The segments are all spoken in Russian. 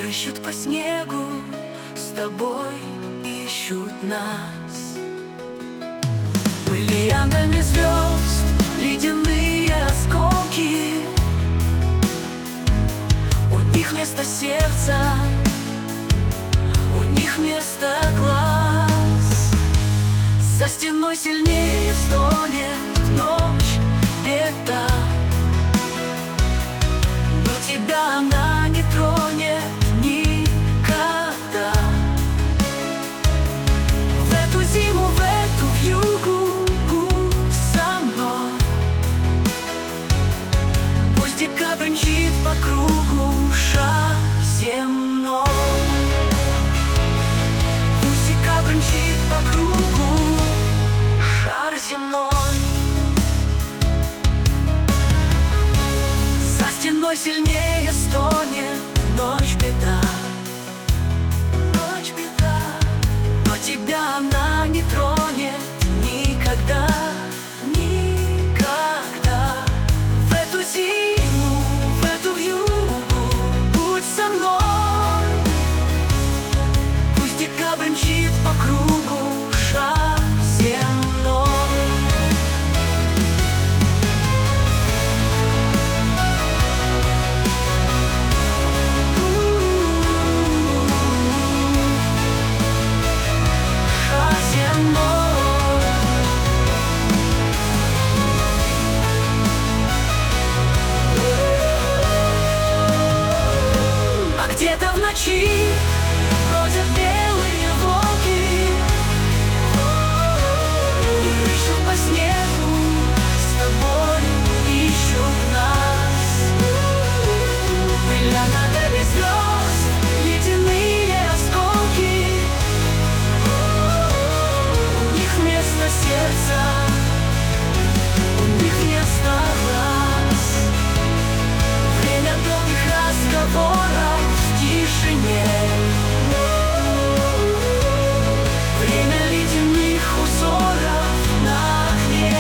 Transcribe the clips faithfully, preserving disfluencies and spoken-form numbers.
Рыщут по снегу, с тобой ищут нас. Бриллиантами звезд ледяные осколки, у них вместо сердца, у них вместо глаз. За стеной сильнее стонет ночь эта, но тебя она не тронет никогда. В эту зиму, в эту вьюгу будь со мной. Пусть декабрь мчит по кругу шар земной. Пусть декабрь мчит по кругу шар земной. За стеной сильнее стонет ночь беда, ночь беда, но тебя она не тронет никогда, никогда. В эту зиму, в эту вьюгу будь со мной. Пусть декабрь мчит по кругу шар земной. Где-то в ночи бродят белые волки и рыщут по снегу, с тобой ищут нас. Бриллиантами звезд ледяные осколки, у них вместо сердца, у них вместо глаз. Время долгих разговоров в тишине, время ледяных узоров на окне,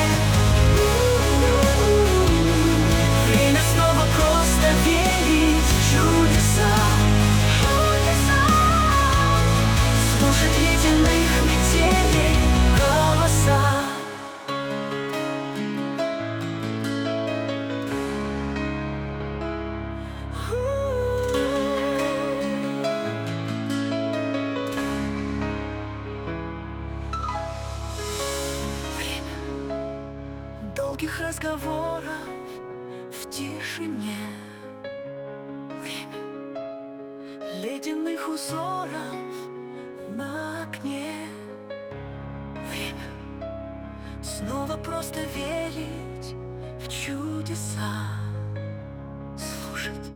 время снова просто верить в чудеса, слушать ледяных метелей голоса. Долгих разговоров в тишине, время ледяных узоров на окне, время снова просто верить в чудеса.